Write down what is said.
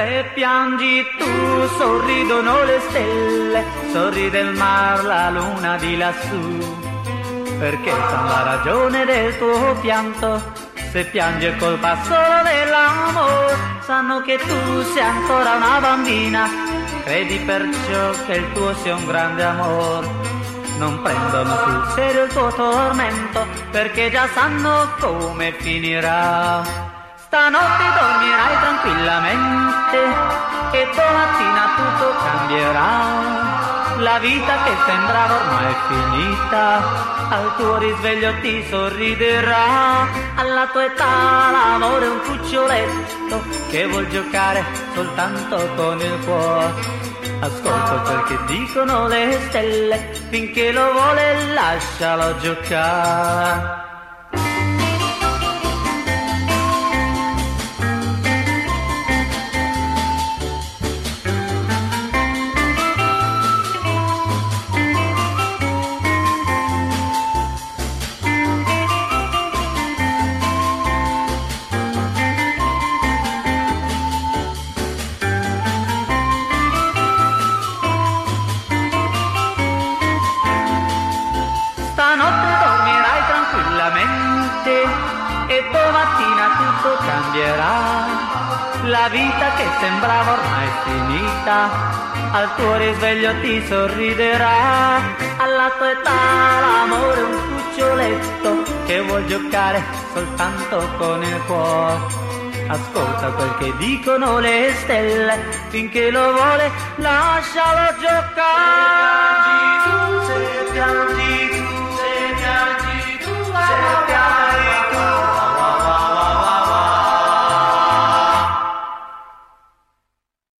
Se piangi tu sorridono le stelle, sorride il mar, la luna di lassù, perché sa la ragione del tuo pianto. Se piangi è colpa solo dell'amore, sanno che tu sei ancora una bambina, credi perciò che il tuo sia un grande amore. Non prendono sul serio il tuo tormento, perché già sanno come finirà. Stanotte dormirai tranquillamente e domattina tutto cambierà. La vita che sembrava ormai finita, al tuo risveglio ti sorriderà. Alla tua età l'amore è un cuccioletto che vuol giocare soltanto con il cuore. Ascolta quel che dicono le stelle, finché lo vuole lascialo giocare. Stanotte dormirai tranquillamente e domattina tutto cambierà. La vita che sembrava ormai finita, al tuo risveglio ti sorriderà. Alla tua età l'amore è un cuccioletto che vuol giocare soltanto con il cuore. Ascolta quel che dicono le stelle, finché lo vuole lascialo giocare. Se piangi